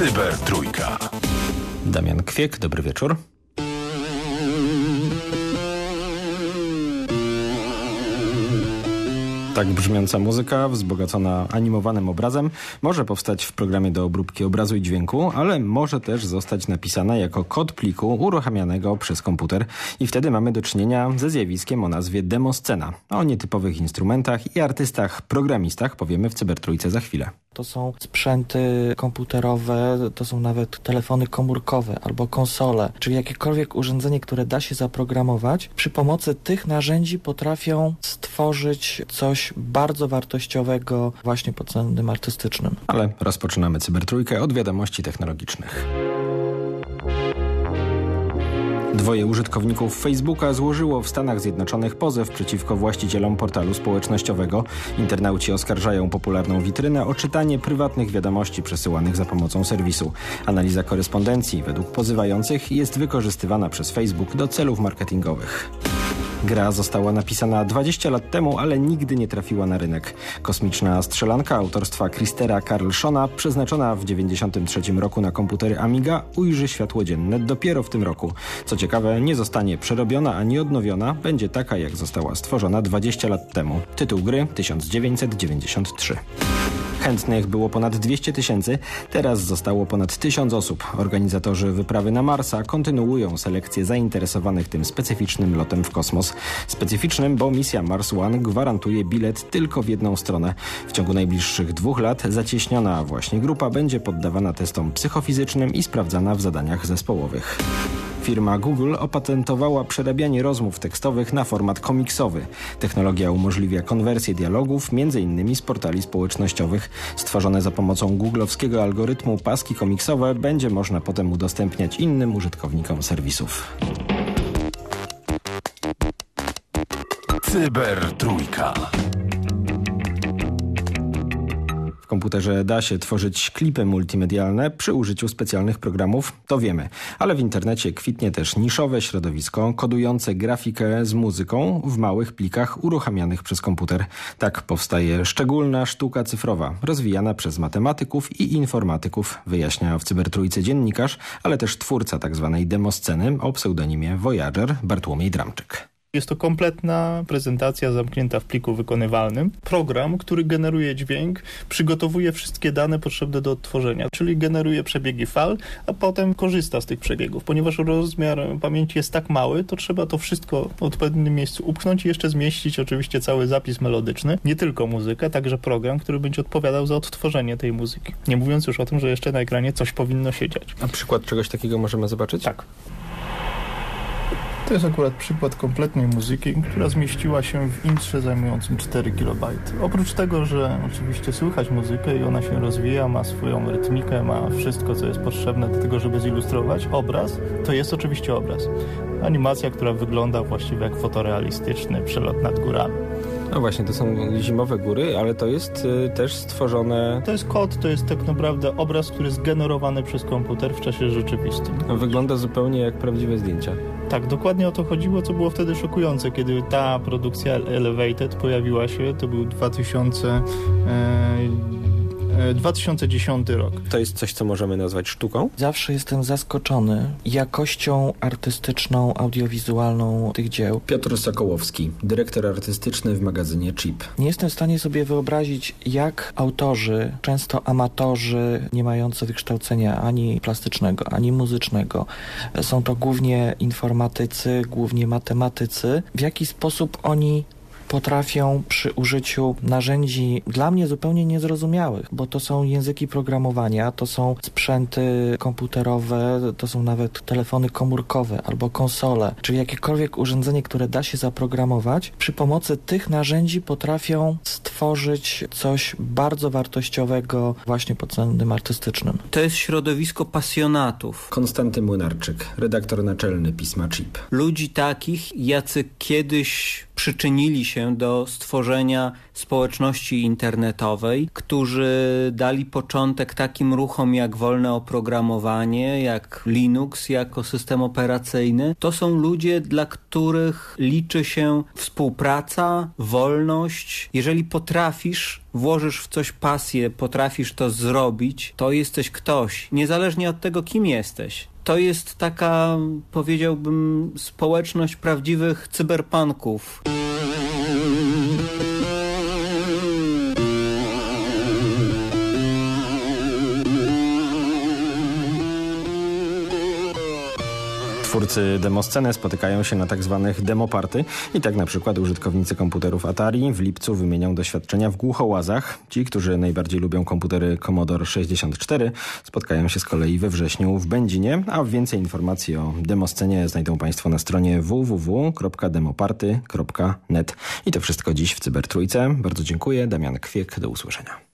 Cybertrójka. Damian Kwiek, dobry wieczór. Tak brzmiąca muzyka, wzbogacona animowanym obrazem, może powstać w programie do obróbki obrazu i dźwięku, ale może też zostać napisana jako kod pliku uruchamianego przez komputer i wtedy mamy do czynienia ze zjawiskiem o nazwie demoscena. O nietypowych instrumentach i artystach, programistach powiemy w Cybertrójce za chwilę. To są sprzęty komputerowe, to są nawet telefony komórkowe albo konsole, czyli jakiekolwiek urządzenie, które da się zaprogramować. Przy pomocy tych narzędzi potrafią stworzyć coś bardzo wartościowego właśnie pod względem artystycznym. Ale rozpoczynamy Cybertrójkę od wiadomości technologicznych. Dwoje użytkowników Facebooka złożyło w Stanach Zjednoczonych pozew przeciwko właścicielom portalu społecznościowego. Internauci oskarżają popularną witrynę o czytanie prywatnych wiadomości przesyłanych za pomocą serwisu. Analiza korespondencji według pozywających jest wykorzystywana przez Facebook do celów marketingowych. Gra została napisana 20 lat temu, ale nigdy nie trafiła na rynek. Kosmiczna strzelanka autorstwa Christera Carlsona, przeznaczona w 1993 roku na komputery Amiga, ujrzy światło dzienne dopiero w tym roku. Co ciekawe, nie zostanie przerobiona ani odnowiona, będzie taka jak została stworzona 20 lat temu. Tytuł gry 1993. Chętnych było ponad 200 000, teraz zostało ponad 1000 osób. Organizatorzy wyprawy na Marsa kontynuują selekcję zainteresowanych tym specyficznym lotem w kosmos. Specyficznym, bo misja Mars One gwarantuje bilet tylko w jedną stronę. W ciągu najbliższych 2 lat zacieśniona właśnie grupa będzie poddawana testom psychofizycznym i sprawdzana w zadaniach zespołowych. Firma Google opatentowała przerabianie rozmów tekstowych na format komiksowy. Technologia umożliwia konwersję dialogów, m.in. z portali społecznościowych. Stworzone za pomocą googlowskiego algorytmu paski komiksowe będzie można potem udostępniać innym użytkownikom serwisów. Cybertrójka. W komputerze da się tworzyć klipy multimedialne przy użyciu specjalnych programów, to wiemy. Ale w internecie kwitnie też niszowe środowisko kodujące grafikę z muzyką w małych plikach uruchamianych przez komputer. Tak powstaje szczególna sztuka cyfrowa, rozwijana przez matematyków i informatyków, wyjaśnia w Cybertrójce dziennikarz, ale też twórca tzw. demosceny o pseudonimie Voyager, Bartłomiej Dramczyk. Jest to kompletna prezentacja zamknięta w pliku wykonywalnym. Program, który generuje dźwięk, przygotowuje wszystkie dane potrzebne do odtworzenia, czyli generuje przebiegi fal, a potem korzysta z tych przebiegów. Ponieważ rozmiar pamięci jest tak mały, to trzeba to wszystko w odpowiednim miejscu upchnąć i jeszcze zmieścić oczywiście cały zapis melodyczny, nie tylko muzykę, także program, który będzie odpowiadał za odtworzenie tej muzyki. Nie mówiąc już o tym, że jeszcze na ekranie coś powinno się dziać. A przykład czegoś takiego możemy zobaczyć? Tak. To jest akurat przykład kompletnej muzyki, która zmieściła się w intrze zajmującym 4 KB. Oprócz tego, że oczywiście słychać muzykę i ona się rozwija, ma swoją rytmikę, ma wszystko, co jest potrzebne do tego, żeby zilustrować obraz, to jest oczywiście obraz. Animacja, która wygląda właściwie jak fotorealistyczny przelot nad górami. No właśnie, to są zimowe góry, ale to jest też stworzone... To jest kod, to jest tak naprawdę obraz, który jest generowany przez komputer w czasie rzeczywistym. Wygląda zupełnie jak prawdziwe zdjęcia. Tak, dokładnie o to chodziło, co było wtedy szokujące, kiedy ta produkcja Elevated pojawiła się, to był 2010 rok. To jest coś, co możemy nazwać sztuką? Zawsze jestem zaskoczony jakością artystyczną, audiowizualną tych dzieł. Piotr Sokołowski, dyrektor artystyczny w magazynie Chip. Nie jestem w stanie sobie wyobrazić, jak autorzy, często amatorzy, nie mający wykształcenia ani plastycznego, ani muzycznego, są to głównie informatycy, głównie matematycy, w jaki sposób oni potrafią przy użyciu narzędzi dla mnie zupełnie niezrozumiałych, bo to są języki programowania, to są sprzęty komputerowe, to są nawet telefony komórkowe albo konsole, czyli jakiekolwiek urządzenie, które da się zaprogramować, przy pomocy tych narzędzi potrafią stworzyć coś bardzo wartościowego właśnie pod względem artystycznym. To jest środowisko pasjonatów. Konstanty Młynarczyk, redaktor naczelny pisma Chip. Ludzi takich, jacy kiedyś przyczynili się do stworzenia społeczności internetowej, którzy dali początek takim ruchom jak wolne oprogramowanie, jak Linux jako system operacyjny. To są ludzie, dla których liczy się współpraca, wolność. Jeżeli potrafisz, włożysz w coś pasję, potrafisz to zrobić, to jesteś ktoś, niezależnie od tego, kim jesteś. To jest taka, powiedziałbym, społeczność prawdziwych cyberpunków. Twórcy demosceny spotykają się na tak zwanych demoparty i tak na przykład użytkownicy komputerów Atari w lipcu wymienią doświadczenia w Głuchołazach. Ci, którzy najbardziej lubią komputery Commodore 64, spotkają się z kolei we wrześniu w Będzinie, a więcej informacji o demoscenie znajdą Państwo na stronie www.demoparty.net. I to wszystko dziś w Cybertrójce. Bardzo dziękuję. Damian Kwiek, do usłyszenia.